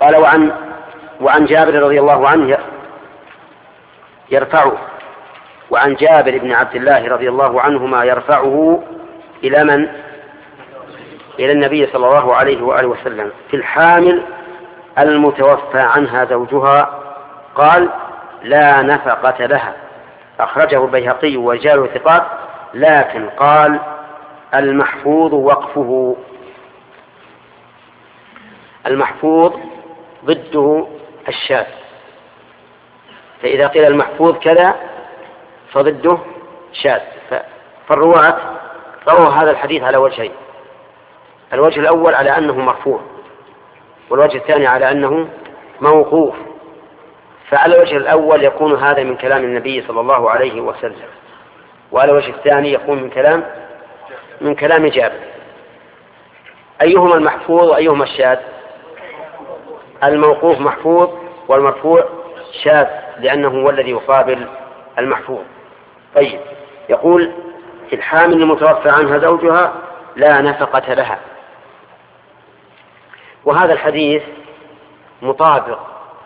قال وعن جابر رضي الله عنه يرفعه، وعن جابر بن عبد الله رضي الله عنهما يرفعه إلى من؟ إلى النبي صلى الله عليه وآله وسلم في الحامل المتوفى عنها زوجها قال لا نفقة لها، أخرجه البيهقي ورجاله ثقات، لكن قال المحفوظ وقفه. المحفوظ ضده الشاذ، فإذا قيل المحفوظ كذا فضده شاذ. فالرواة رووا هذا الحديث على وجهين: الوجه الأول على أنه مرفوع، والوجه الثاني على أنه موقوف. فعلى الوجه الأول يكون هذا من كلام النبي صلى الله عليه وسلم، وعلى الوجه الثاني يكون من كلام جابر. أيهما المحفوظ وأيهما الشاذ؟ الموقوف محفوظ والمرفوع شاذ، لأنه هو الذي يقابل المحفوظ. طيب، يقول في الحامل المتوفى عنها زوجها لا نفقة لها، وهذا الحديث مطابق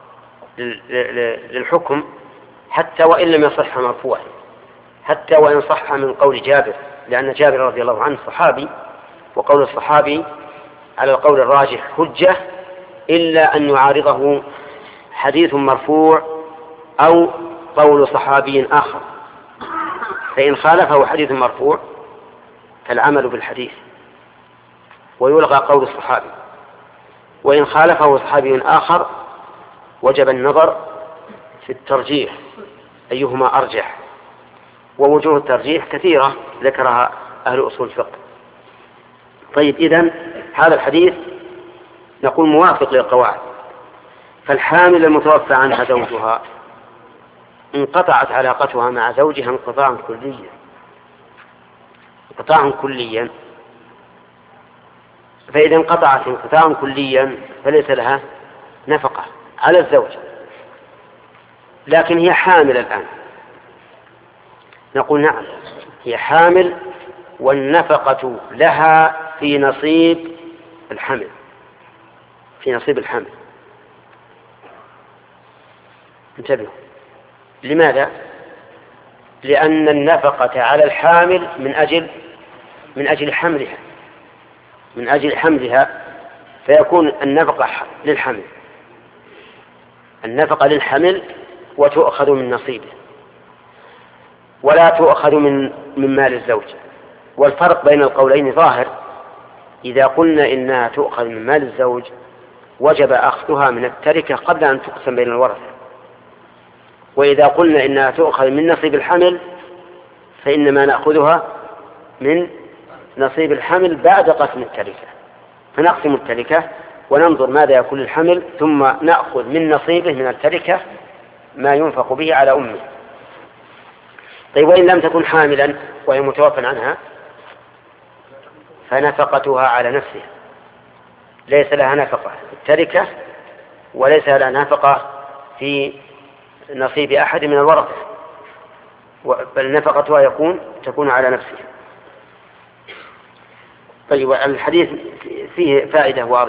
للحكم حتى وإن لم يصح مرفوعا، حتى وإن صح من قول جابر، لأن جابر رضي الله عنه صحابي، وقول الصحابي على القول الراجح حجة، إلا أن يعارضه حديث مرفوع أو قول صحابي آخر، فإن خالفه حديث مرفوع فالعمل بالحديث ويلغى قول الصحابي، وإن خالفه صحابي آخر وجب النظر في الترجيح أيهما أرجح، ووجوه الترجيح كثيرة ذكرها أهل أصول الفقه. طيب، إذن هذا الحديث نقول موافق للقواعد. فالحامل المتوفى عنها زوجها انقطعت علاقتها مع زوجها انقطاعا كليا، فإذا انقطعت انقطاعا كليا فليس لها نفقة على الزوج، لكن هي حامل الآن. نقول نعم، هي حامل والنفقة لها في نصيب الحمل، انتبهوا. لماذا؟ لأن النفقة على الحامل من أجل حملها، فيكون النفقة للحمل وتؤخذ من نصيبه ولا تؤخذ من مال الزوج. والفرق بين القولين ظاهر. إذا قلنا إنها تؤخذ من مال الزوج وجب أخذها من التركة قبل أن تقسم بين الورثة، وإذا قلنا إنها تؤخذ من نصيب الحمل فإنما نأخذها من نصيب الحمل بعد قسم التركة، فنقسم التركة وننظر ماذا يكون الحمل، ثم نأخذ من نصيبه من التركة ما ينفق به على أمه. طيب، وإن لم تكن حاملا وهي متوفى عنها فنفقتها على نفسها، ليس لها نفقة في التركة وليس لها نفقة في نصيب أحد من الورثة، بل نفقتها تكون على نفسها. طيب، الحديث فيه فائدة واضحة.